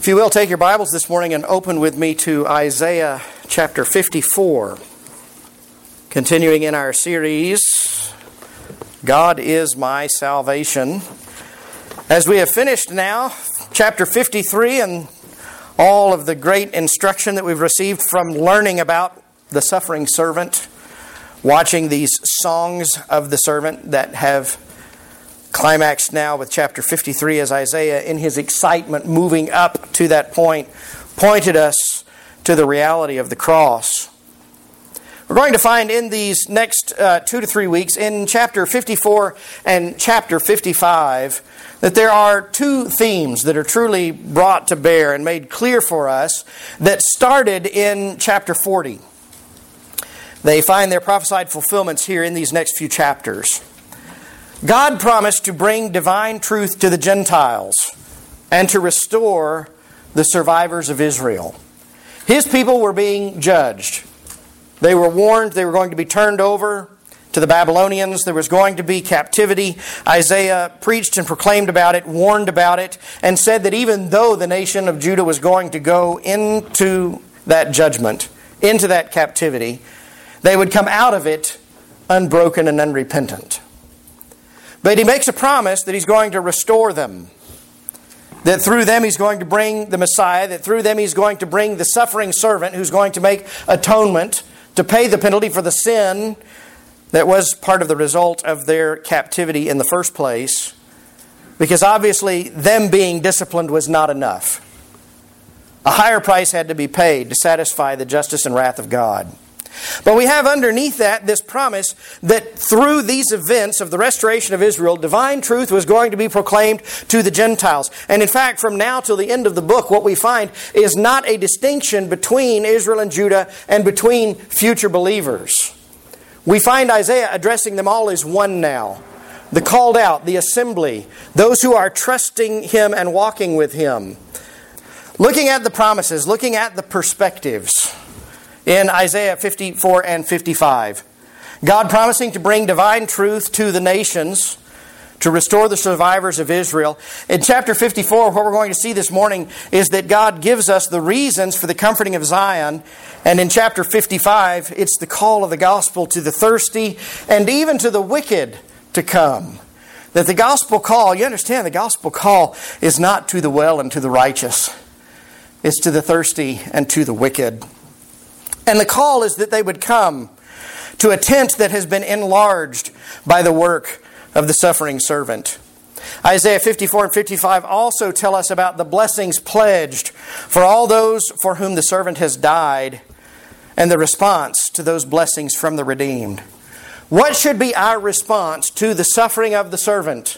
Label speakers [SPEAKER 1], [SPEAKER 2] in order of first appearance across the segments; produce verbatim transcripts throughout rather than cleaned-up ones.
[SPEAKER 1] If you will, take your Bibles this morning and open with me to Isaiah chapter fifty-four. Continuing in our series, God is my salvation. As we have finished now, chapter fifty-three and all of the great instruction that we've received from learning about the suffering servant, watching these songs of the servant that have climaxed now with chapter fifty-three, as Isaiah, in his excitement moving up to that point, pointed us to the reality of the cross. We're going to find in these next uh, two to three weeks, in chapter fifty-four and chapter fifty-five, that there are two themes that are truly brought to bear and made clear for us that started in chapter forty. They find their prophesied fulfillments here in these next few chapters. God promised to bring divine truth to the Gentiles and to restore the survivors of Israel. His people were being judged. They were warned they were going to be turned over to the Babylonians. There was going to be captivity. Isaiah preached and proclaimed about it, warned about it, and said that even though the nation of Judah was going to go into that judgment, into that captivity, they would come out of it unbroken and unrepentant. But he makes a promise that he's going to restore them. That through them he's going to bring the Messiah. That through them he's going to bring the suffering servant who's going to make atonement to pay the penalty for the sin that was part of the result of their captivity in the first place. Because obviously them being disciplined was not enough. A higher price had to be paid to satisfy the justice and wrath of God. But we have underneath that this promise that through these events of the restoration of Israel, divine truth was going to be proclaimed to the Gentiles. And in fact, from now till the end of the book, what we find is not a distinction between Israel and Judah and between future believers. We find Isaiah addressing them all as one now. The called out, the assembly, those who are trusting Him and walking with Him. Looking at the promises, looking at the perspectives. In Isaiah fifty-four and fifty-five, God promising to bring divine truth to the nations, to restore the survivors of Israel. In chapter fifty-four, what we're going to see this morning is that God gives us the reasons for the comforting of Zion. And in chapter fifty-five, it's the call of the gospel to the thirsty and even to the wicked to come. That the gospel call, you understand, the gospel call is not to the well and to the righteous. It's to the thirsty and to the wicked. And the call is that they would come to a tent that has been enlarged by the work of the suffering servant. Isaiah fifty-four and fifty-five also tell us about the blessings pledged for all those for whom the servant has died and the response to those blessings from the redeemed. What should be our response to the suffering of the servant,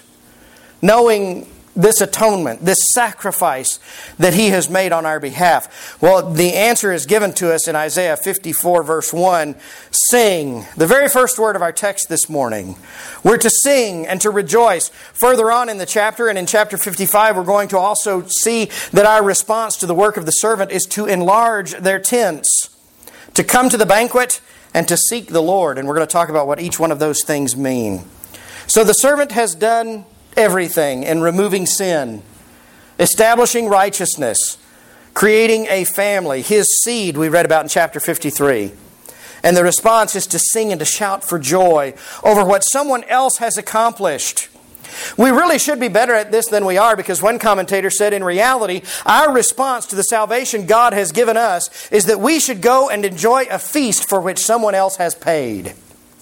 [SPEAKER 1] knowing this atonement, this sacrifice that He has made on our behalf? Well, the answer is given to us in Isaiah fifty-four verse one. Sing, the very first word of our text this morning. We're to sing and to rejoice. Further on in the chapter and in chapter fifty-five, we're going to also see that our response to the work of the servant is to enlarge their tents, to come to the banquet and to seek the Lord. And we're going to talk about what each one of those things mean. So the servant has done everything in removing sin, establishing righteousness, creating a family, His seed we read about in chapter fifty-three. And the response is to sing and to shout for joy over what someone else has accomplished. We really should be better at this than we are, because one commentator said, in reality, our response to the salvation God has given us is that we should go and enjoy a feast for which someone else has paid.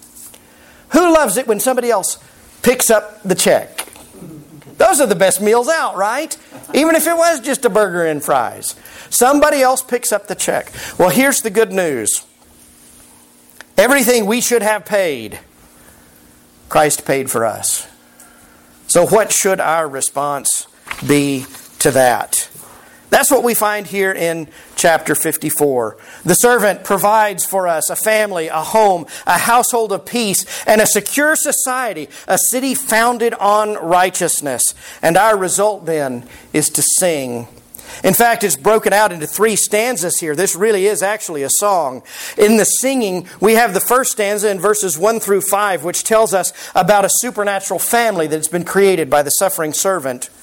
[SPEAKER 1] Who loves it when somebody else picks up the check? Those are the best meals out, right? Even if it was just a burger and fries. Somebody else picks up the check. Well, here's the good news. Everything we should have paid, Christ paid for us. So what should our response be to that? That's what we find here in chapter fifty-four. The servant provides for us a family, a home, a household of peace, and a secure society, a city founded on righteousness. And our result then is to sing. In fact, it's broken out into three stanzas here. This really is actually a song. In the singing, we have the first stanza in verses one through five, which tells us about a supernatural family that's been created by the suffering servant.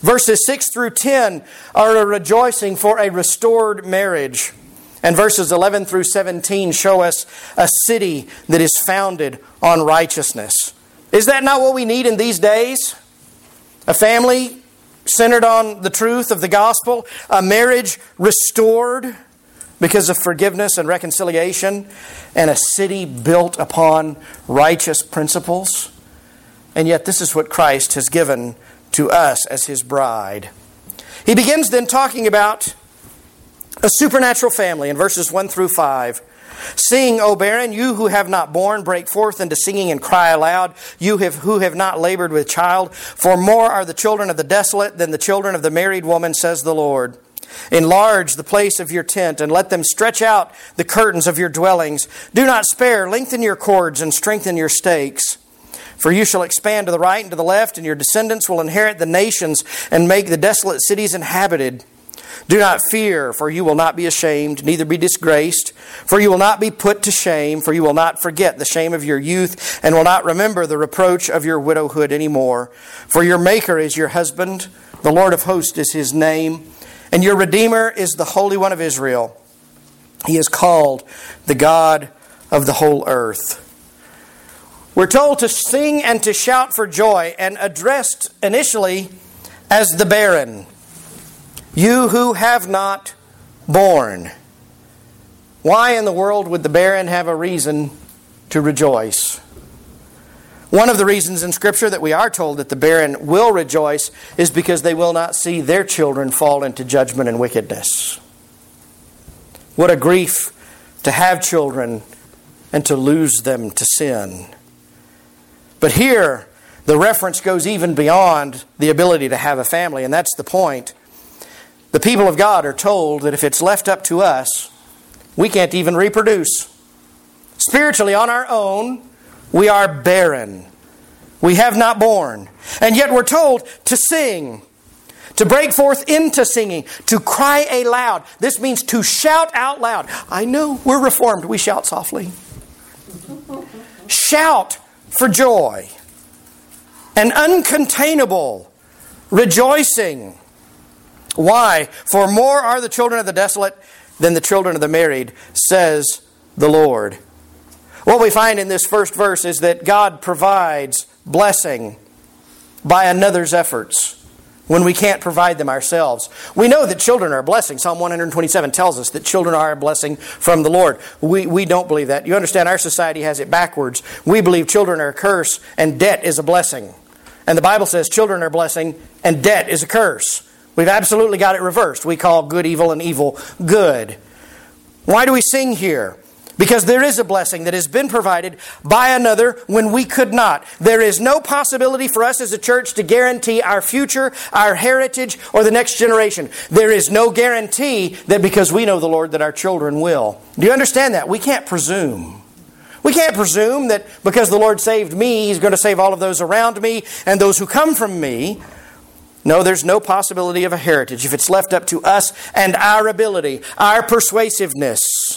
[SPEAKER 1] Verses six through ten are a rejoicing for a restored marriage. And verses eleven through seventeen show us a city that is founded on righteousness. Is that not what we need in these days? A family centered on the truth of the gospel, a marriage restored because of forgiveness and reconciliation, and a city built upon righteous principles. And yet this is what Christ has given to us as His bride. He begins then talking about a supernatural family in verses one through five. Sing, O barren, you who have not borne, break forth into singing and cry aloud, you have, who have not labored with child. For more are the children of the desolate than the children of the married woman, says the Lord. Enlarge the place of your tent, and let them stretch out the curtains of your dwellings. Do not spare, lengthen your cords, and strengthen your stakes. For you shall expand to the right and to the left, and your descendants will inherit the nations, and make the desolate cities inhabited. Do not fear, for you will not be ashamed, neither be disgraced. For you will not be put to shame, for you will not forget the shame of your youth, and will not remember the reproach of your widowhood any more. For your Maker is your husband, the Lord of hosts is His name, and your Redeemer is the Holy One of Israel. He is called the God of the whole earth. We're told to sing and to shout for joy, and addressed initially as the barren. You who have not borne. Why in the world would the barren have a reason to rejoice? One of the reasons in Scripture that we are told that the barren will rejoice is because they will not see their children fall into judgment and wickedness. What a grief to have children and to lose them to sin. But here, the reference goes even beyond the ability to have a family, and that's the point. The people of God are told that if it's left up to us, we can't even reproduce. Spiritually, on our own, we are barren. We have not borne. And yet we're told to sing, to break forth into singing, to cry aloud. This means to shout out loud. I know we're Reformed. We shout softly. Shout for joy. An uncontainable rejoicing. Why? For more are the children of the desolate than the children of the married, says the Lord. What we find in this first verse is that God provides blessing by another's efforts when we can't provide them ourselves. We know that children are a blessing. Psalm one twenty-seven tells us that children are a blessing from the Lord. We, we don't believe that. You understand, our society has it backwards. We believe children are a curse and debt is a blessing. And the Bible says children are a blessing and debt is a curse. We've absolutely got it reversed. We call good evil and evil good. Why do we sing here? Because there is a blessing that has been provided by another when we could not. There is no possibility for us as a church to guarantee our future, our heritage, or the next generation. There is no guarantee that because we know the Lord that our children will. Do you understand that? We can't presume. We can't presume that because the Lord saved me, He's going to save all of those around me and those who come from me. No, there's no possibility of a heritage if it's left up to us and our ability, our persuasiveness,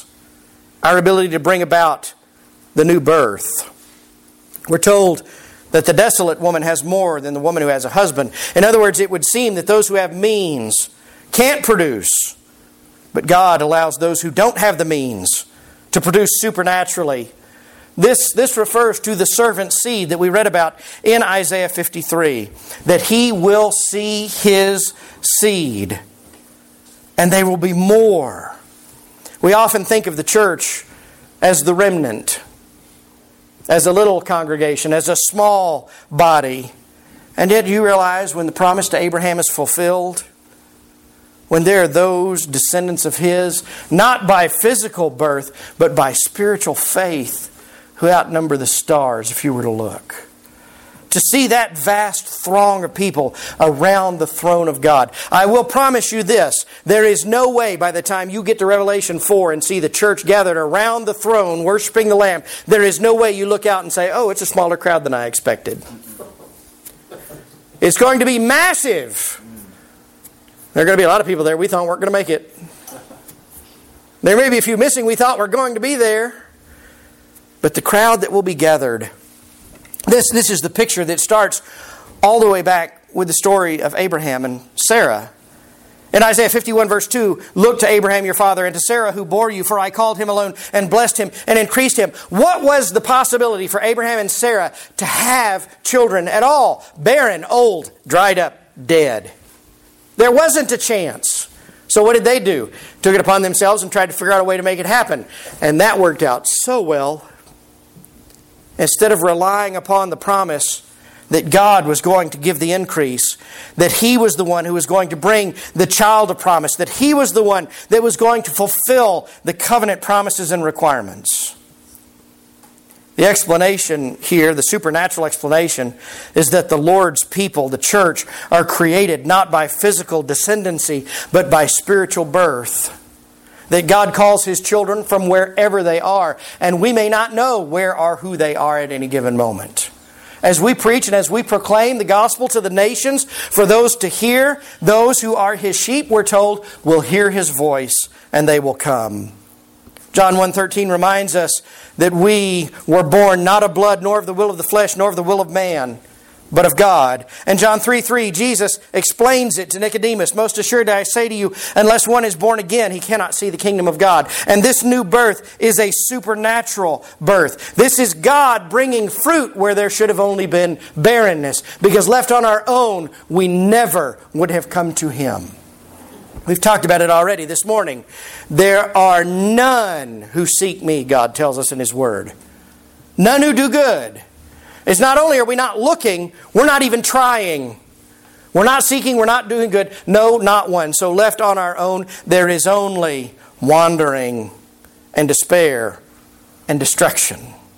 [SPEAKER 1] our ability to bring about the new birth. We're told that the desolate woman has more than the woman who has a husband. In other words, it would seem that those who have means can't produce, but God allows those who don't have the means to produce supernaturally. This, this refers to the servant seed that we read about in Isaiah fifty-three. That he will see his seed. And they will be more. We often think of the church as the remnant. As a little congregation. As a small body. And yet you realize when the promise to Abraham is fulfilled, when there are those descendants of his, not by physical birth, but by spiritual faith, who outnumber the stars if you were to look. To see that vast throng of people around the throne of God. I will promise you this. There is no way by the time you get to Revelation four and see the church gathered around the throne worshiping the Lamb, there is no way you look out and say, oh, it's a smaller crowd than I expected. It's going to be massive. There are going to be a lot of people there we thought weren't going to make it. There may be a few missing we thought were going to be there. But the crowd that will be gathered, this, this is the picture that starts all the way back with the story of Abraham and Sarah. In Isaiah fifty-one verse two, look to Abraham your father and to Sarah who bore you, for I called him alone and blessed him and increased him. What was the possibility for Abraham and Sarah to have children at all? Barren, old, dried up, dead. There wasn't a chance. So what did they do? Took it upon themselves and tried to figure out a way to make it happen. And that worked out so well. Instead of relying upon the promise that God was going to give the increase, that He was the one who was going to bring the child of promise, that He was the one that was going to fulfill the covenant promises and requirements. The explanation here, the supernatural explanation, is that the Lord's people, the church, are created not by physical descendancy, but by spiritual birth. That God calls His children from wherever they are, and we may not know where or who they are at any given moment. As we preach and as we proclaim the gospel to the nations, for those to hear, those who are His sheep, we're told, will hear His voice and they will come. John one thirteen reminds us that we were born not of blood, nor of the will of the flesh, nor of the will of man, but of God. And John three three, Jesus explains it to Nicodemus. Most assuredly I say to you, unless one is born again, he cannot see the kingdom of God. And this new birth is a supernatural birth. This is God bringing fruit where there should have only been barrenness. Because left on our own, we never would have come to Him. We've talked about it already this morning. There are none who seek me, God tells us in His Word. None who do good. It's not only are we not looking, we're not even trying. We're not seeking, we're not doing good. No, not one. So left on our own, there is only wandering and despair and destruction.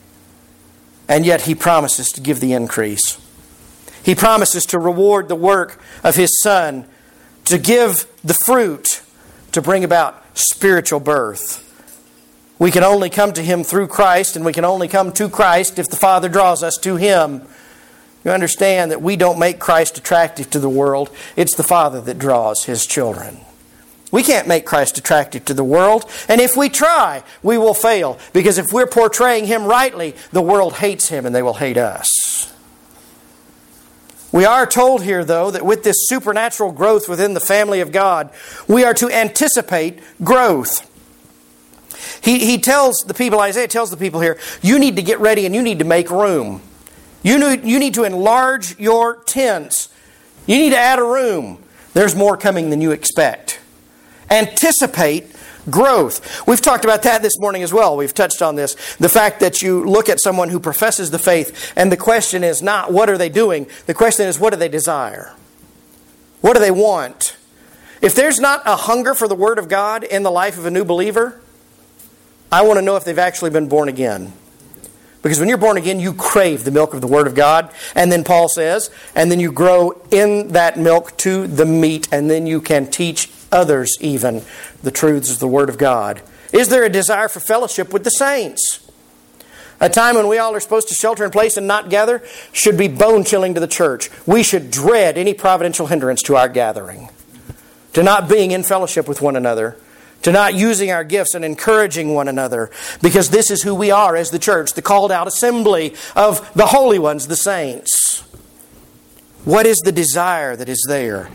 [SPEAKER 1] And yet He promises to give the increase. He promises to reward the work of His Son, to give the fruit, to bring about spiritual birth. We can only come to Him through Christ, and we can only come to Christ if the Father draws us to Him. You understand that we don't make Christ attractive to the world. It's the Father that draws His children. We can't make Christ attractive to the world, and if we try, we will fail. Because if we're portraying Him rightly, the world hates Him and they will hate us. We are told here, though, that with this supernatural growth within the family of God, we are to anticipate growth. He, he tells the people, Isaiah tells the people here, you need to get ready and you need to make room. You need, you need to enlarge your tents. You need to add a room. There's more coming than you expect. Anticipate growth. We've talked about that this morning as well. We've touched on this. The fact that you look at someone who professes the faith, and the question is not what are they doing? The question is what do they desire? What do they want? If there's not a hunger for the Word of God in the life of a new believer, I want to know if they've actually been born again. Because when you're born again, you crave the milk of the Word of God. And then Paul says, and then you grow in that milk to the meat, and then you can teach others even the truths of the Word of God. Is there a desire for fellowship with the saints? A time when we all are supposed to shelter in place and not gather should be bone-chilling to the church. We should dread any providential hindrance to our gathering, to not being in fellowship with one another, to not using our gifts and encouraging one another, because this is who we are as the church, the called out assembly of the holy ones, the saints. What is the desire that is there?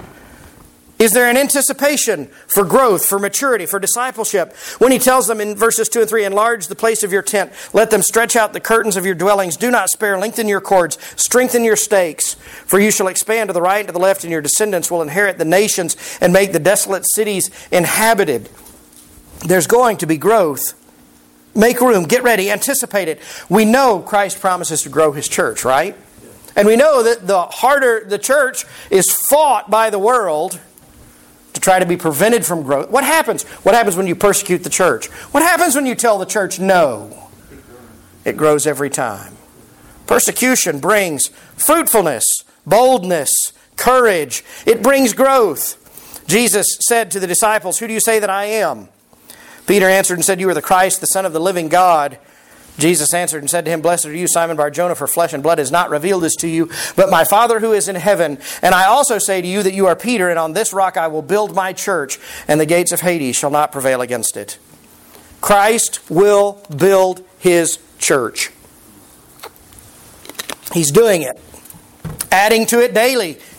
[SPEAKER 1] Is there an anticipation for growth, for maturity, for discipleship? When he tells them in verses two and three, enlarge the place of your tent, let them stretch out the curtains of your dwellings, do not spare, lengthen your cords, strengthen your stakes, for you shall expand to the right and to the left, and your descendants will inherit the nations and make the desolate cities inhabited. There's going to be growth. Make room, get ready, anticipate it. We know Christ promises to grow His church, right? And we know that the harder the church is fought by the world to try to be prevented from growth. What happens? What happens when you persecute the church? What happens when you tell the church no? It grows every time. Persecution brings fruitfulness, boldness, courage. It brings growth. Jesus said to the disciples, who do you say that I am? Peter answered and said, you are the Christ, the Son of the living God. Jesus answered and said to him, blessed are you, Simon Bar-Jonah, for flesh and blood has not revealed this to you, but my Father who is in heaven. And I also say to you that you are Peter, and on this rock I will build my church, and the gates of Hades shall not prevail against it. Christ will build His church. He's doing it, adding to it daily,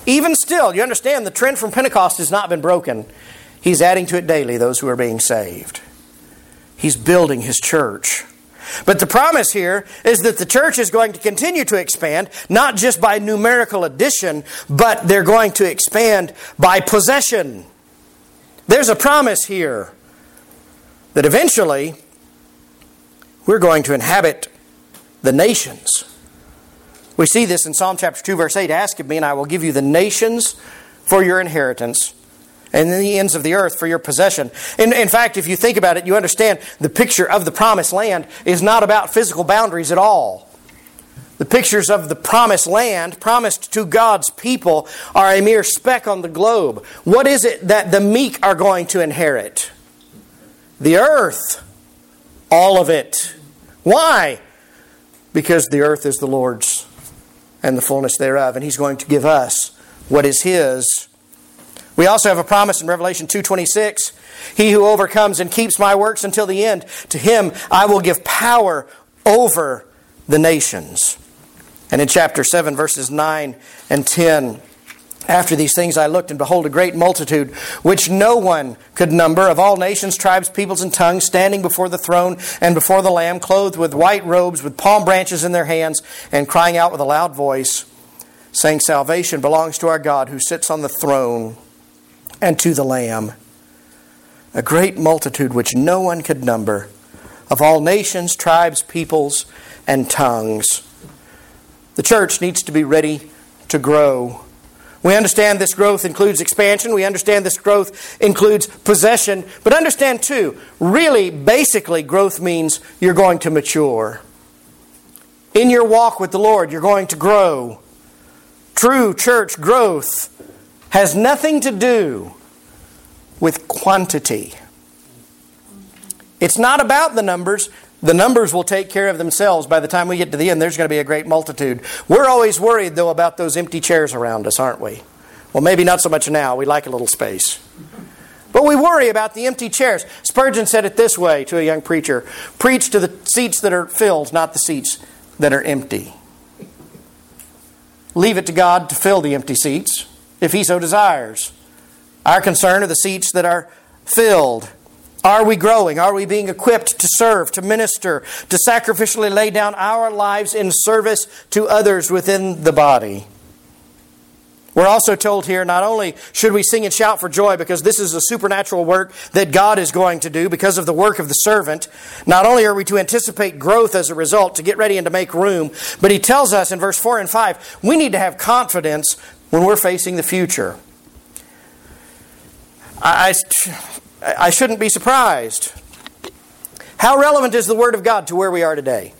[SPEAKER 1] Even still, you understand the trend from Pentecost has not been broken. He's adding to it daily those who are being saved. He's building His church. But the promise here is that the church is going to continue to expand, not just by numerical addition, but they're going to expand by possession. There's a promise here that eventually we're going to inhabit the nations. We see this in Psalm chapter two, verse eight. Ask of me, and I will give you the nations for your inheritance, and the ends of the earth for your possession. In, in fact, if you think about it, you understand the picture of the promised land is not about physical boundaries at all. The pictures of the promised land, promised to God's people, are a mere speck on the globe. What is it that the meek are going to inherit? The earth. All of it. Why? Because the earth is the Lord's and the fullness thereof, and He's going to give us what is His. We also have a promise in Revelation two twenty-six. He who overcomes and keeps my works until the end, to him I will give power over the nations. And in chapter seven, verses nine and ten, after these things I looked, and behold, a great multitude, which no one could number, of all nations, tribes, peoples, and tongues, standing before the throne and before the Lamb, clothed with white robes, with palm branches in their hands, and crying out with a loud voice, saying, Salvation belongs to our God, who sits on the throne, and to the Lamb. A great multitude which no one could number, of all nations, tribes, peoples, and tongues. The church needs to be ready to grow. We understand this growth includes expansion. We understand this growth includes possession. But understand too, really, basically, growth means you're going to mature. In your walk with the Lord, you're going to grow. True church growth has nothing to do with quantity. It's not about the numbers. The numbers will take care of themselves. By the time we get to the end, there's going to be a great multitude. We're always worried, though, about those empty chairs around us, aren't we? Well, maybe not so much now. We like a little space. But we worry about the empty chairs. Spurgeon said it this way to a young preacher. Preach to the seats that are filled, not the seats that are empty. Leave it to God to fill the empty seats, if He so desires. Our concern are the seats that are filled. Are we growing? Are we being equipped to serve, to minister, to sacrificially lay down our lives in service to others within the body? We're also told here, not only should we sing and shout for joy because this is a supernatural work that God is going to do because of the work of the servant, not only are we to anticipate growth as a result, to get ready and to make room, but He tells us in verse four and five, we need to have confidence when we're facing the future. I, I, I shouldn't be surprised. How relevant is the Word of God to where we are today?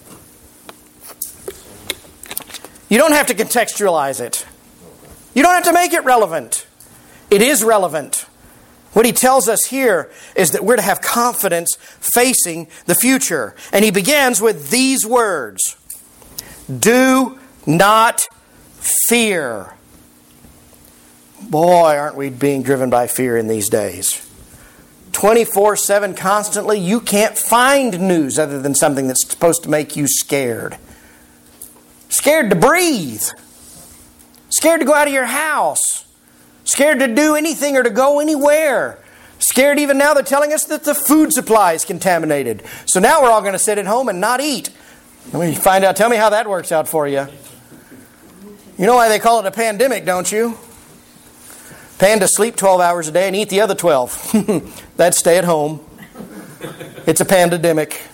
[SPEAKER 1] You don't have to contextualize it. You don't have to make it relevant. It is relevant. What he tells us here is that we're to have confidence facing the future. And he begins with these words. Do not fear. Boy, aren't we being driven by fear in these days. twenty-four seven constantly, you can't find news other than something that's supposed to make you scared. Scared to breathe. Scared to go out of your house. Scared to do anything or to go anywhere. Scared even now they're telling us that the food supply is contaminated. So now we're all going to sit at home and not eat. Let me find out. Tell me how that works out for you. You know why they call it a pandemic, don't you? Pandas sleep twelve hours a day and eat the other twelve. That's stay at home. It's a pandemic.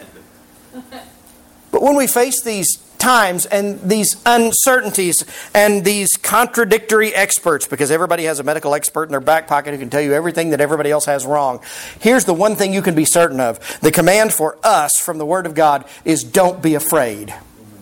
[SPEAKER 1] But when we face these times and these uncertainties and these contradictory experts, because everybody has a medical expert in their back pocket who can tell you everything that everybody else has wrong, here's the one thing you can be certain of. The command for us from the Word of God is don't be afraid.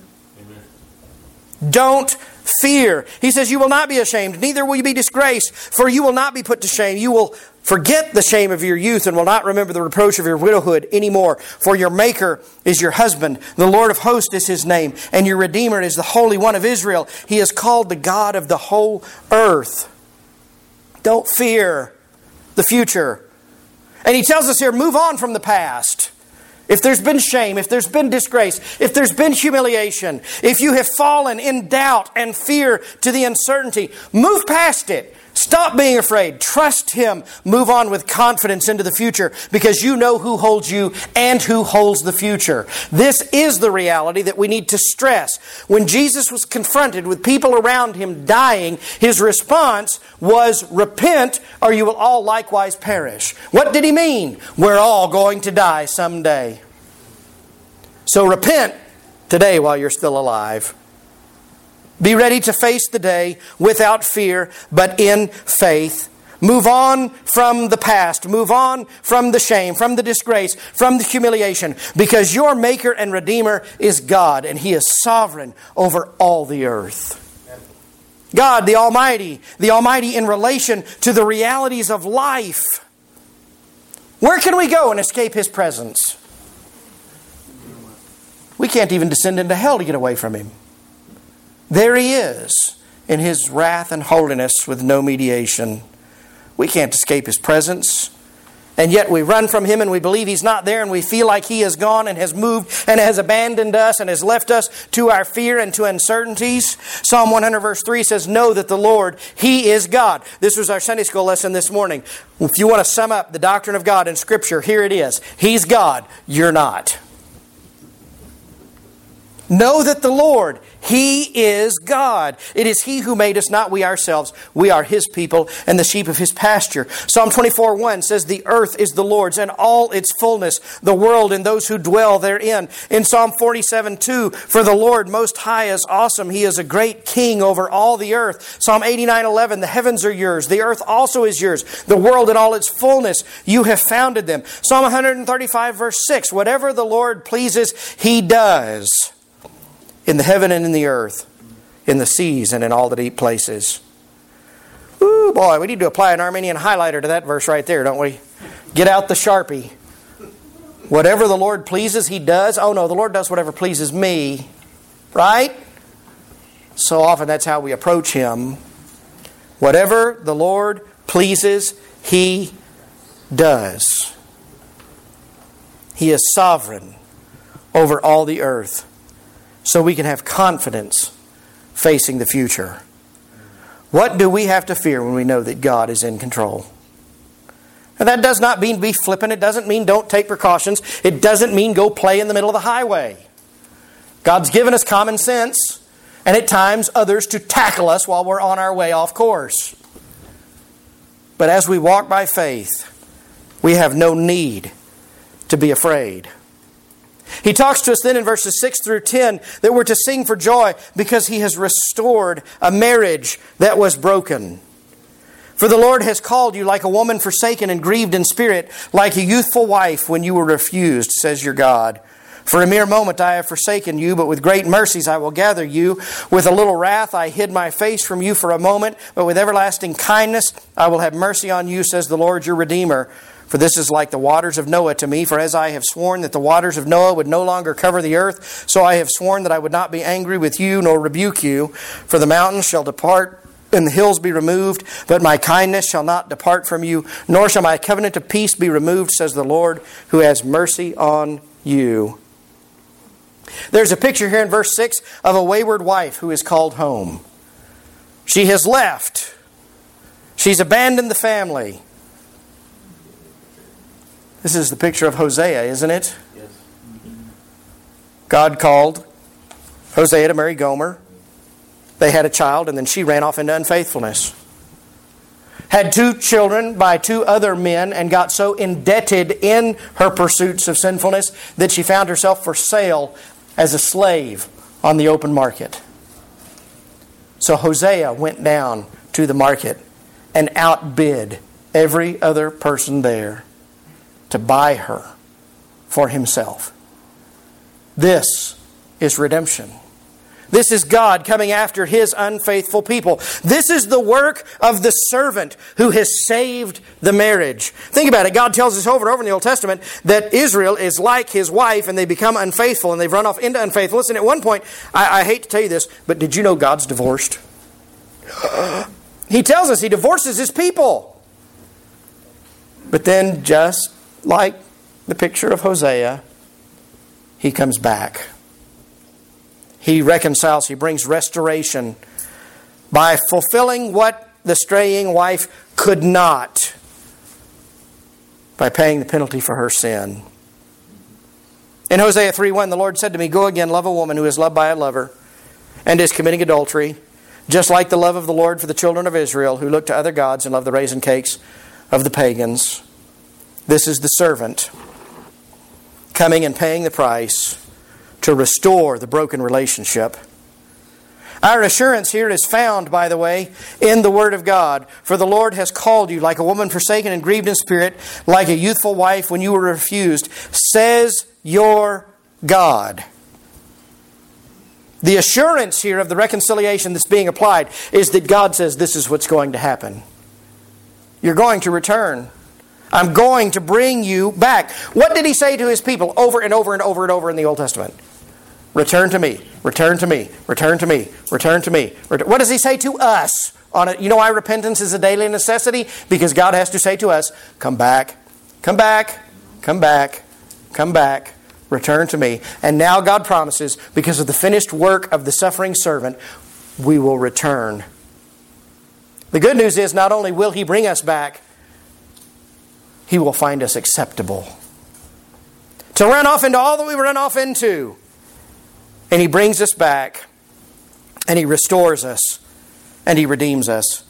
[SPEAKER 1] Amen. Don't fear. He says you will not be ashamed, neither will you be disgraced, for you will not be put to shame. You will forget the shame of your youth and will not remember the reproach of your widowhood anymore. For your Maker is your husband. The Lord of hosts is His name. And your Redeemer is the Holy One of Israel. He is called the God of the whole earth. Don't fear the future. And He tells us here, move on from the past. if there's been shame, if there's been disgrace, if there's been humiliation, if you have fallen in doubt and fear to the uncertainty, move past it. Stop being afraid. Trust Him. Move on with confidence into the future because you know who holds you and who holds the future. This is the reality that we need to stress. When Jesus was confronted with people around Him dying, His response was, repent or you will all likewise perish. What did He mean? We're all going to die someday. So repent today while you're still alive. Be ready to face the day without fear, but in faith. Move on from the past. Move on from the shame, from the disgrace, from the humiliation. Because your Maker and Redeemer is God, and He is sovereign over all the earth. God, the Almighty, the Almighty in relation to the realities of life. Where can we go and escape His presence? We can't even descend into hell to get away from Him. There He is in His wrath and holiness with no mediation. We can't escape His presence. And yet we run from Him and we believe He's not there and we feel like He has gone and has moved and has abandoned us and has left us to our fear and to uncertainties. Psalm one hundred verse three says, know that the Lord, He is God. This was our Sunday school lesson this morning. If you want to sum up the doctrine of God in Scripture, here it is. He's God. You're not. Know that the Lord, He is God. It is He who made us, not we ourselves. We are His people and the sheep of His pasture. Psalm twenty-four one says, the earth is the Lord's and all its fullness, the world and those who dwell therein. In Psalm forty-seven two, for the Lord Most High is awesome. He is a great King over all the earth. Psalm eighty-nine eleven, the heavens are yours. The earth also is yours. The world and all its fullness, you have founded them. Psalm one thirty-five verse six, whatever the Lord pleases, He does. In the heaven and in the earth, in the seas and in all the deep places. Ooh, boy, we need to apply an Arminian highlighter to that verse right there, don't we? Get out the Sharpie. Whatever the Lord pleases, He does. Oh no, the Lord does whatever pleases me. Right? So often that's how we approach Him. Whatever the Lord pleases, He does. He is sovereign over all the earth. So we can have confidence facing the future. What do we have to fear when we know that God is in control? And that does not mean be flippant. It doesn't mean don't take precautions. It doesn't mean go play in the middle of the highway. God's given us common sense and at times others to tackle us while we're on our way off course. But as we walk by faith, we have no need to be afraid. He talks to us then in verses six through ten that we're to sing for joy because He has restored a marriage that was broken. For the Lord has called you like a woman forsaken and grieved in spirit, like a youthful wife when you were refused, says your God. For a mere moment I have forsaken you, but with great mercies I will gather you. With a little wrath I hid my face from you for a moment, but with everlasting kindness I will have mercy on you, says the Lord your Redeemer. For this is like the waters of Noah to me. For as I have sworn that the waters of Noah would no longer cover the earth, so I have sworn that I would not be angry with you nor rebuke you. For the mountains shall depart and the hills be removed, but my kindness shall not depart from you, nor shall my covenant of peace be removed, says the Lord, who has mercy on you. There's a picture here in verse six of a wayward wife who is called home. She has left. She's abandoned the family. This is the picture of Hosea, isn't it? Yes. God called Hosea to marry Gomer. They had a child, and then she ran off into unfaithfulness. Had two children by two other men, and got so indebted in her pursuits of sinfulness that she found herself for sale as a slave on the open market. So Hosea went down to the market and outbid every other person there to buy her for himself. This is redemption. This is God coming after His unfaithful people. This is the work of the servant who has saved the marriage. Think about it. God tells us over and over in the Old Testament that Israel is like his wife and they become unfaithful and they've run off into unfaithfulness. And at one point, I, I hate to tell you this, but did you know God's divorced? He tells us He divorces His people. But then just like the picture of Hosea, He comes back. He reconciles, He brings restoration by fulfilling what the straying wife could not, by paying the penalty for her sin. In Hosea three one, the Lord said to me, "Go again, love a woman who is loved by a lover and is committing adultery, just like the love of the Lord for the children of Israel who look to other gods and love the raisin cakes of the pagans." This is the servant coming and paying the price to restore the broken relationship. Our assurance here is found, by the way, in the Word of God. For the Lord has called you like a woman forsaken and grieved in spirit, like a youthful wife when you were refused, says your God. The assurance here of the reconciliation that's being applied is that God says this is what's going to happen. You're going to return. I'm going to bring you back. What did He say to His people over and over and over and over in the Old Testament? Return to me, return to me, return to me, return to me. What does He say to us? On it? You know why repentance is a daily necessity? Because God has to say to us, come back, come back, come back, come back, return to me. And now God promises, because of the finished work of the suffering servant, we will return. The good news is not only will He bring us back, He will find us acceptable. To run off into all that we run off into. And He brings us back. And He restores us. And He redeems us.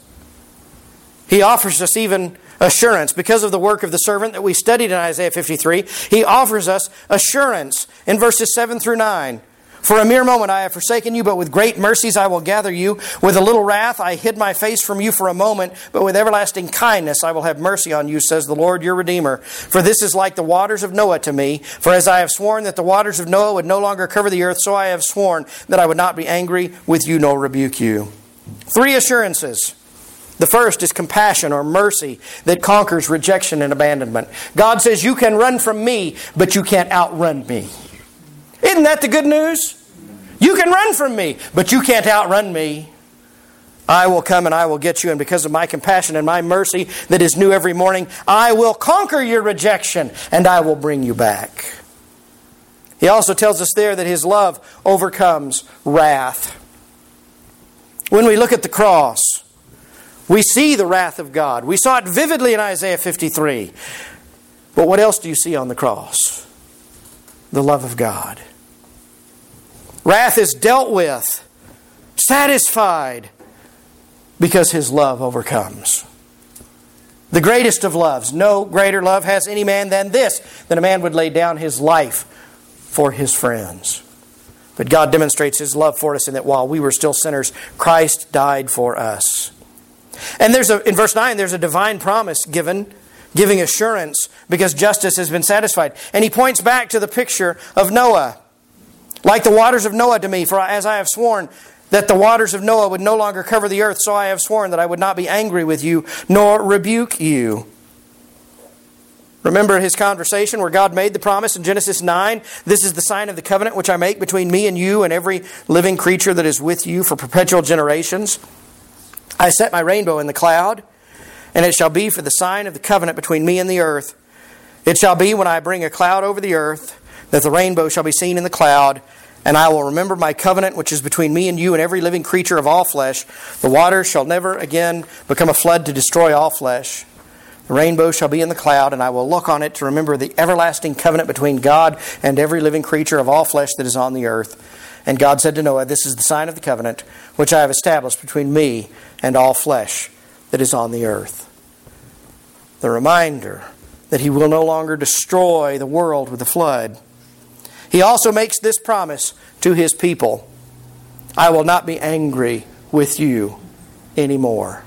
[SPEAKER 1] He offers us even assurance. Because of the work of the servant that we studied in Isaiah fifty-three, He offers us assurance in verses seven through nine. For a mere moment I have forsaken you, but with great mercies I will gather you. With a little wrath I hid my face from you for a moment, but with everlasting kindness I will have mercy on you, says the Lord your Redeemer. For this is like the waters of Noah to me. For as I have sworn that the waters of Noah would no longer cover the earth, so I have sworn that I would not be angry with you nor rebuke you. Three assurances. The first is compassion or mercy that conquers rejection and abandonment. God says you can run from me, but you can't outrun me. Isn't that the good news? You can run from me, but you can't outrun me. I will come and I will get you, and because of my compassion and my mercy that is new every morning, I will conquer your rejection and I will bring you back. He also tells us there that His love overcomes wrath. When we look at the cross, we see the wrath of God. We saw it vividly in Isaiah fifty-three. But what else do you see on the cross? The love of God. Wrath is dealt with, satisfied, because His love overcomes. The greatest of loves. No greater love has any man than this, that a man would lay down his life for his friends. But God demonstrates His love for us in that while we were still sinners, Christ died for us. And there's a in verse nine, there's a divine promise given, giving assurance, because justice has been satisfied. And He points back to the picture of Noah. Like the waters of Noah to me, for as I have sworn that the waters of Noah would no longer cover the earth, so I have sworn that I would not be angry with you, nor rebuke you. Remember His conversation where God made the promise in Genesis nine, this is the sign of the covenant which I make between me and you and every living creature that is with you for perpetual generations. I set my rainbow in the cloud, and it shall be for the sign of the covenant between me and the earth. It shall be when I bring a cloud over the earth, that the rainbow shall be seen in the cloud, and I will remember my covenant which is between me and you and every living creature of all flesh. The waters shall never again become a flood to destroy all flesh. The rainbow shall be in the cloud, and I will look on it to remember the everlasting covenant between God and every living creature of all flesh that is on the earth. And God said to Noah, this is the sign of the covenant which I have established between me and all flesh that is on the earth. The reminder that He will no longer destroy the world with a flood. He also makes this promise to His people. I will not be angry with you anymore.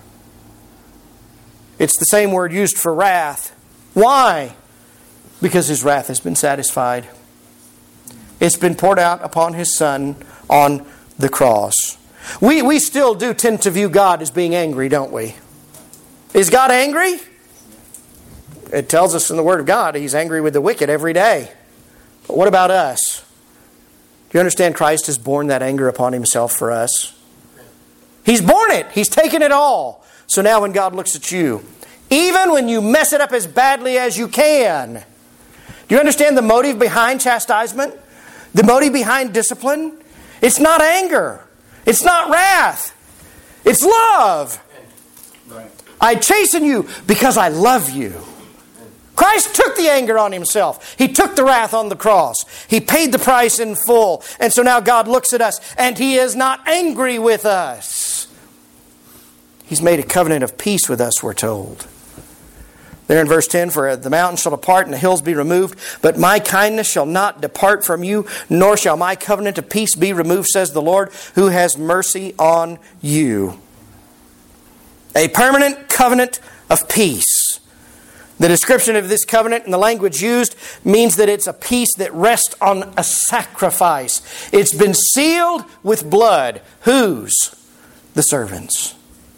[SPEAKER 1] It's the same word used for wrath. Why? Because His wrath has been satisfied. It's been poured out upon His Son on the cross. We, we still do tend to view God as being angry, don't we? Is God angry? It tells us in the Word of God He's angry with the wicked every day. But what about us? Do you understand Christ has borne that anger upon Himself for us? He's borne it. He's taken it all. So now when God looks at you, even when you mess it up as badly as you can, do you understand the motive behind chastisement? The motive behind discipline, it's not anger. It's not wrath. It's love. I chasten you because I love you. Christ took the anger on Himself. He took the wrath on the cross. He paid the price in full. And so now God looks at us and He is not angry with us. He's made a covenant of peace with us, we're told. There in verse ten, for the mountains shall depart and the hills be removed, but my kindness shall not depart from you, nor shall my covenant of peace be removed, says the Lord, who has mercy on you. A permanent covenant of peace. The description of this covenant and the language used means that it's a peace that rests on a sacrifice. It's been sealed with blood. Whose? The servants.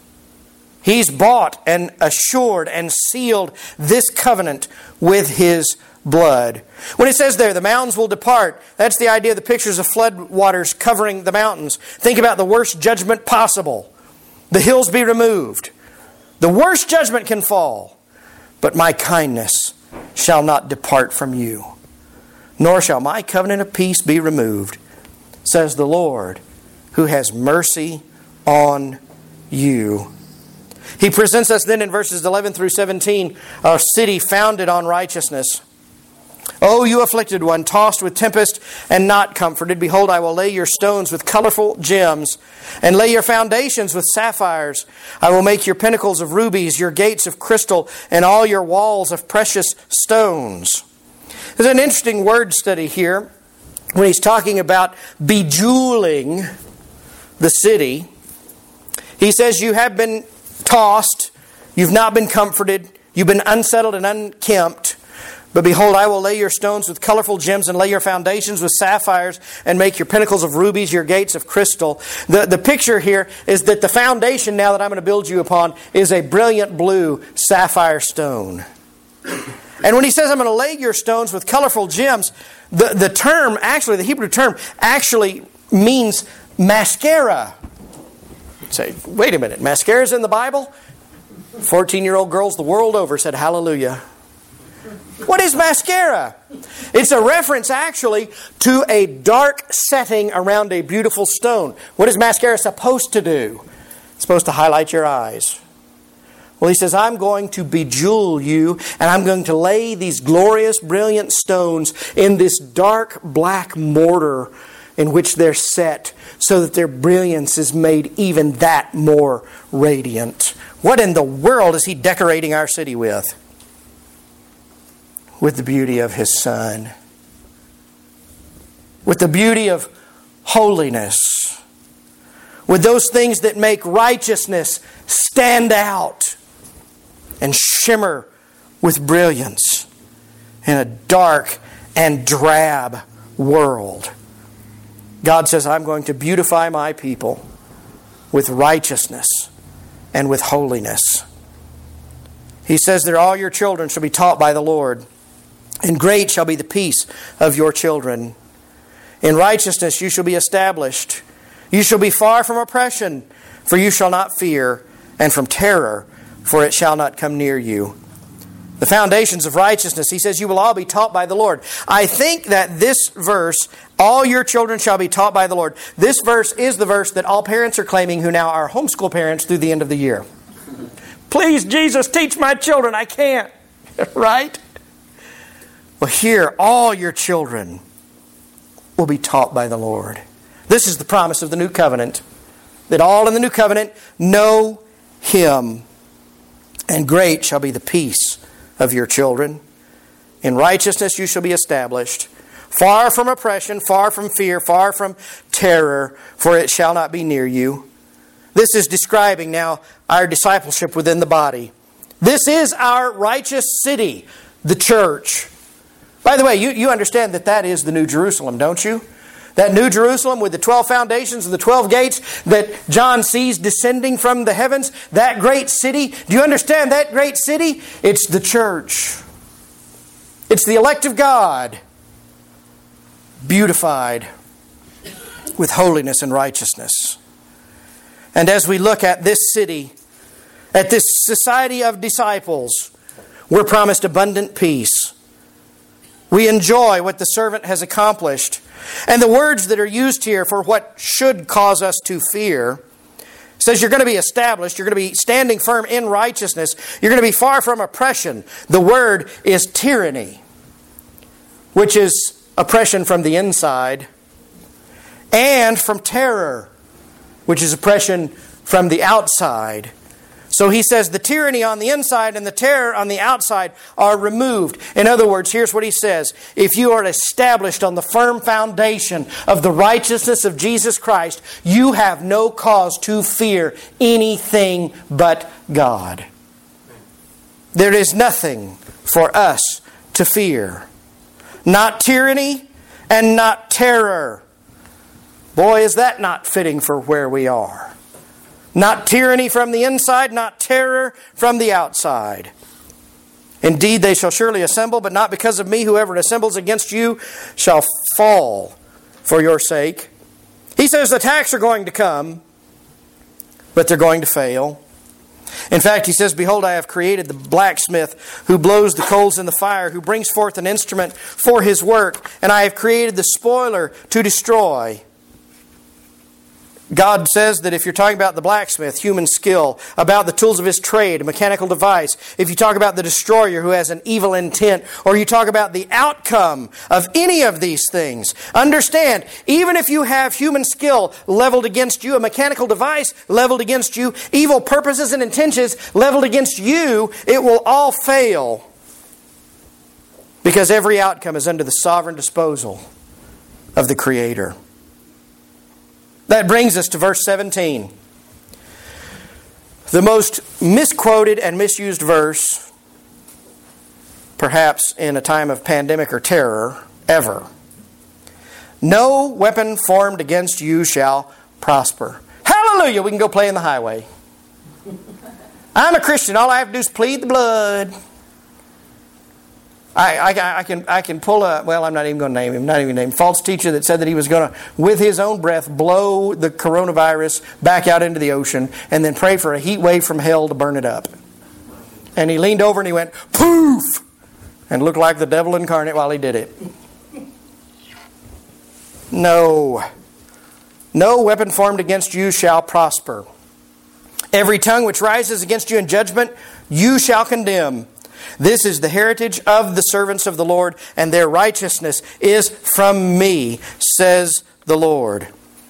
[SPEAKER 1] He's bought and assured and sealed this covenant with His blood. When it says there, the mountains will depart, that's the idea of the pictures of flood waters covering the mountains. Think about the worst judgment possible. The hills be removed. The worst judgment can fall. But my kindness shall not depart from you, nor shall my covenant of peace be removed, says the Lord, who has mercy on you. He presents us then in verses eleven through seventeen, a city founded on righteousness. O you afflicted one, tossed with tempest and not comforted, behold, I will lay your stones with colorful gems, and lay your foundations with sapphires. I will make your pinnacles of rubies, your gates of crystal, and all your walls of precious stones. There's an interesting word study here when he's talking about bejeweling the city. He says, you have been tossed, you've not been comforted, you've been unsettled and unkempt. But behold, I will lay your stones with colorful gems and lay your foundations with sapphires and make your pinnacles of rubies, your gates of crystal. The, the picture here is that the foundation now that I'm going to build you upon is a brilliant blue sapphire stone. And when he says I'm going to lay your stones with colorful gems, the, the term, actually, the Hebrew term actually means mascara. Say, wait a minute, mascara's in the Bible? fourteen-year-old girls the world over said hallelujah. What is mascara? It's a reference actually to a dark setting around a beautiful stone. What is mascara supposed to do? It's supposed to highlight your eyes. Well, he says, I'm going to bejewel you, and I'm going to lay these glorious, brilliant stones in this dark black mortar in which they're set, so that their brilliance is made even that more radiant. What in the world is he decorating our city with? With the beauty of His Son. With the beauty of holiness. With those things that make righteousness stand out and shimmer with brilliance in a dark and drab world. God says, I'm going to beautify my people with righteousness and with holiness. He says that all your children shall be taught by the Lord, and great shall be the peace of your children. In righteousness you shall be established. You shall be far from oppression, for you shall not fear, and from terror, for it shall not come near you. The foundations of righteousness, he says, you will all be taught by the Lord. I think that this verse, all your children shall be taught by the Lord, this verse is the verse that all parents are claiming who now are homeschool parents through the end of the year. Please, Jesus, teach my children. I can't. Right? Well, here, all your children will be taught by the Lord. This is the promise of the new covenant, that all in the new covenant know Him. And great shall be the peace of your children. In righteousness you shall be established. Far from oppression, far from fear, far from terror, for it shall not be near you. This is describing now our discipleship within the body. This is our righteous city, the church. By the way, you, you understand that that is the New Jerusalem, don't you? That New Jerusalem with the twelve foundations and the twelve gates that John sees descending from the heavens, that great city. Do you understand that great city? It's the church. It's the elect of God, beautified with holiness and righteousness. And as we look at this city, at this society of disciples, we're promised abundant peace. We enjoy what the servant has accomplished. And the words that are used here for what should cause us to fear says you're going to be established, you're going to be standing firm in righteousness, you're going to be far from oppression. The word is tyranny, which is oppression from the inside, and from terror, which is oppression from the outside. So he says the tyranny on the inside and the terror on the outside are removed. In other words, here's what he says. If you are established on the firm foundation of the righteousness of Jesus Christ, you have no cause to fear anything but God. There is nothing for us to fear. Not tyranny and not terror. Boy, is that not fitting for where we are. Not tyranny from the inside, not terror from the outside. Indeed, they shall surely assemble, but not because of me. Whoever assembles against you shall fall for your sake. He says attacks are going to come, but they're going to fail. In fact, he says, behold, I have created the blacksmith who blows the coals in the fire, who brings forth an instrument for his work, and I have created the spoiler to destroy. God says that if you're talking about the blacksmith, human skill, about the tools of his trade, a mechanical device, if you talk about the destroyer who has an evil intent, or you talk about the outcome of any of these things, understand, even if you have human skill leveled against you, a mechanical device leveled against you, evil purposes and intentions leveled against you, it will all fail. Because every outcome is under the sovereign disposal of the Creator. That brings us to verse seventeen. The most misquoted and misused verse, perhaps in a time of pandemic or terror, ever. No weapon formed against you shall prosper. Hallelujah! We can go play in the highway. I'm a Christian. All I have to do is plead the blood. I, I, I can I can pull a, well, I'm not even going to name him, not even name him, false teacher that said that he was going to, with his own breath, blow the coronavirus back out into the ocean and then pray for a heat wave from hell to burn it up. And he leaned over and he went, poof! And looked like the devil incarnate while he did it. No. No weapon formed against you shall prosper. Every tongue which rises against you in judgment, you shall condemn. This is the heritage of the servants of the Lord, and their righteousness is from me, says the Lord.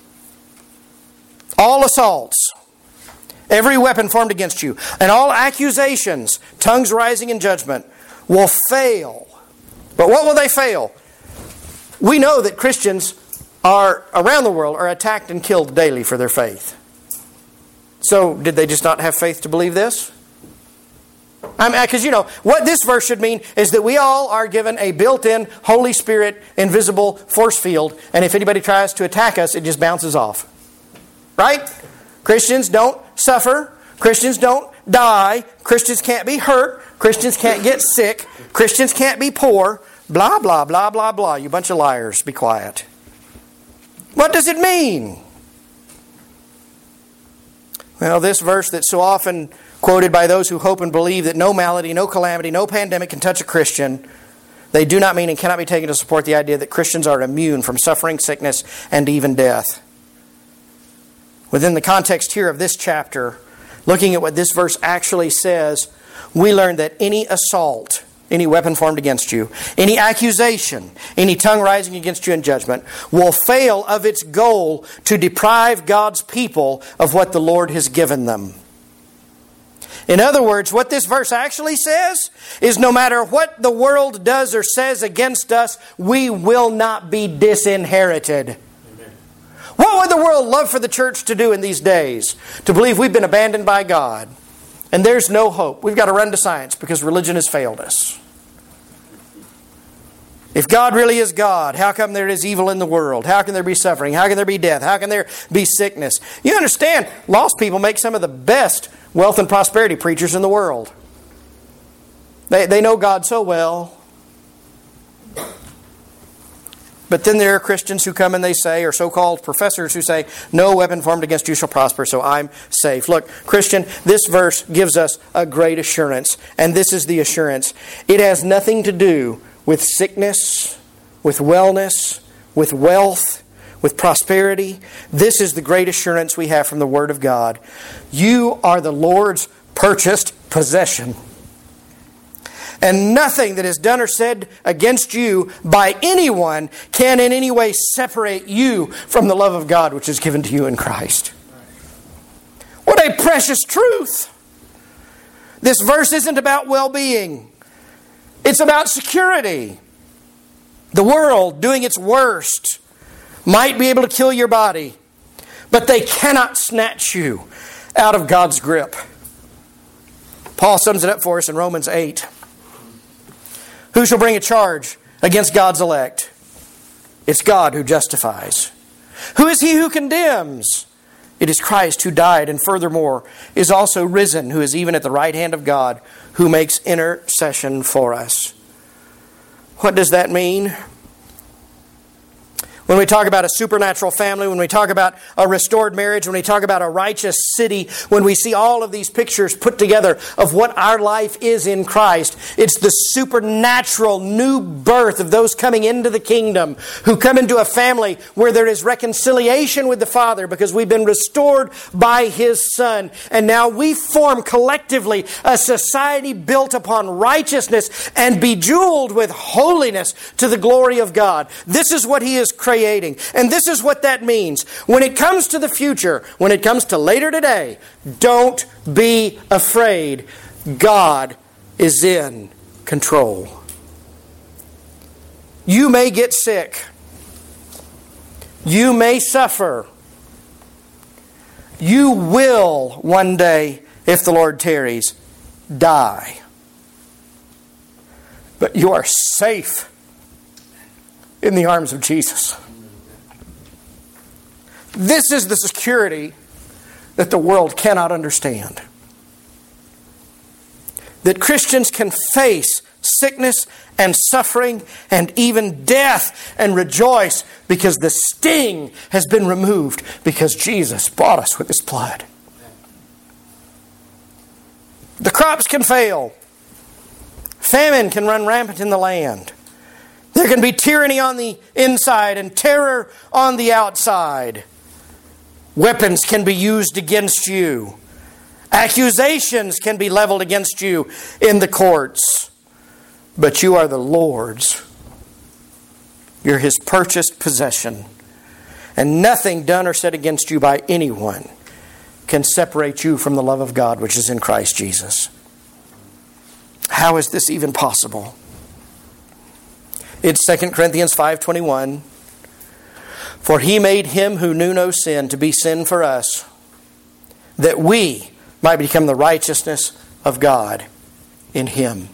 [SPEAKER 1] All assaults, every weapon formed against you, and all accusations, tongues rising in judgment, will fail. But what will they fail? We know that Christians are around the world are attacked and killed daily for their faith. So, did they just not have faith to believe this? I mean, because, you know, what this verse should mean is that we all are given a built-in Holy Spirit invisible force field, and if anybody tries to attack us, it just bounces off. Right? Christians don't suffer. Christians don't die. Christians can't be hurt. Christians can't get sick. Christians can't be poor. Blah, blah, blah, blah, blah. You bunch of liars. Be quiet. What does it mean? Well, this verse that's so often quoted by those who hope and believe that no malady, no calamity, no pandemic can touch a Christian, they do not mean and cannot be taken to support the idea that Christians are immune from suffering, sickness, and even death. Within the context here of this chapter, looking at what this verse actually says, we learn that any assault, any weapon formed against you, any accusation, any tongue rising against you in judgment, will fail of its goal to deprive God's people of what the Lord has given them. In other words, what this verse actually says is no matter what the world does or says against us, we will not be disinherited. Amen. What would the world love for the church to do in these days? To believe we've been abandoned by God and there's no hope. We've got to run to science because religion has failed us. If God really is God, how come there is evil in the world? How can there be suffering? How can there be death? How can there be sickness? You understand, lost people make some of the best wealth and prosperity preachers in the world. They, they know God so well. But then there are Christians who come and they say, or so-called professors who say, no weapon formed against you shall prosper, so I'm safe. Look, Christian, this verse gives us a great assurance. And this is the assurance. It has nothing to do with sickness, with wellness, with wealth, with prosperity. This is the great assurance we have from the Word of God. You are the Lord's purchased possession. And nothing that is done or said against you by anyone can in any way separate you from the love of God which is given to you in Christ. What a precious truth! This verse isn't about well-being. It's about security. The world, doing its worst, might be able to kill your body, but they cannot snatch you out of God's grip. Paul sums it up for us in Romans eight. Who shall bring a charge against God's elect? It's God who justifies. Who is he who condemns? It is Christ who died and furthermore is also risen, who is even at the right hand of God, who makes intercession for us. What does that mean? When we talk about a supernatural family, when we talk about a restored marriage, when we talk about a righteous city, when we see all of these pictures put together of what our life is in Christ, it's the supernatural new birth of those coming into the kingdom, who come into a family where there is reconciliation with the Father because we've been restored by His Son. And now we form collectively a society built upon righteousness and bejeweled with holiness to the glory of God. This is what He is creating. And this is what that means. When it comes to the future, when it comes to later today, don't be afraid. God is in control. You may get sick. You may suffer. You will one day, if the Lord tarries, die. But you are safe in the arms of Jesus. This is the security that the world cannot understand. That Christians can face sickness and suffering and even death and rejoice because the sting has been removed because Jesus bought us with His blood. The crops can fail. Famine can run rampant in the land. There can be tyranny on the inside and terror on the outside. Weapons can be used against you. Accusations can be leveled against you in the courts. But you are the Lord's. You're His purchased possession. And nothing done or said against you by anyone can separate you from the love of God which is in Christ Jesus. How is this even possible? It's Second Corinthians five twenty-one. For He made Him who knew no sin to be sin for us, that we might become the righteousness of God in Him.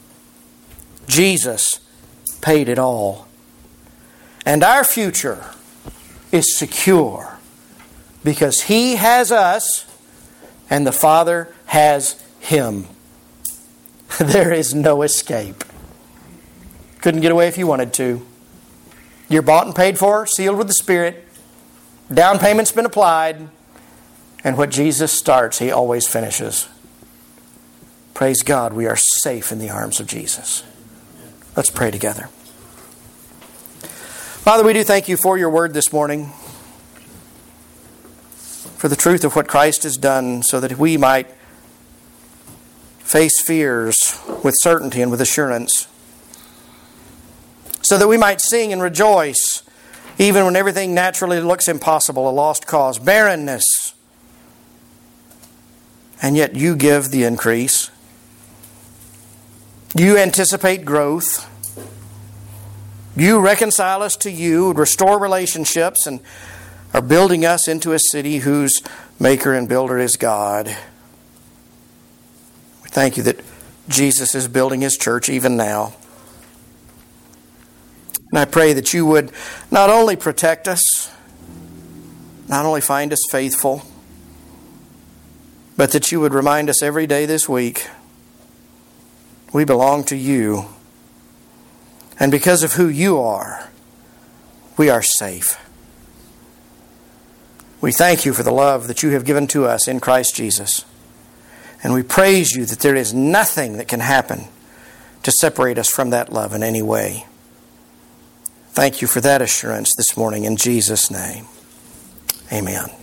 [SPEAKER 1] Jesus paid it all. And our future is secure because He has us and the Father has Him. There is no escape. Couldn't get away if you wanted to. You're bought and paid for, sealed with the Spirit. Down payment's been applied. And what Jesus starts, He always finishes. Praise God, we are safe in the arms of Jesus. Let's pray together. Father, we do thank You for Your word this morning. For the truth of what Christ has done so that we might face fears with certainty and with assurance. So that we might sing and rejoice even when everything naturally looks impossible, a lost cause, barrenness. And yet You give the increase. You anticipate growth. You reconcile us to You, restore relationships, and are building us into a city whose maker and builder is God. We thank You that Jesus is building His church even now. And I pray that You would not only protect us, not only find us faithful, but that You would remind us every day this week we belong to You. And because of who You are, we are safe. We thank You for the love that You have given to us in Christ Jesus. And we praise You that there is nothing that can happen to separate us from that love in any way. Thank you for that assurance this morning in Jesus' name. Amen.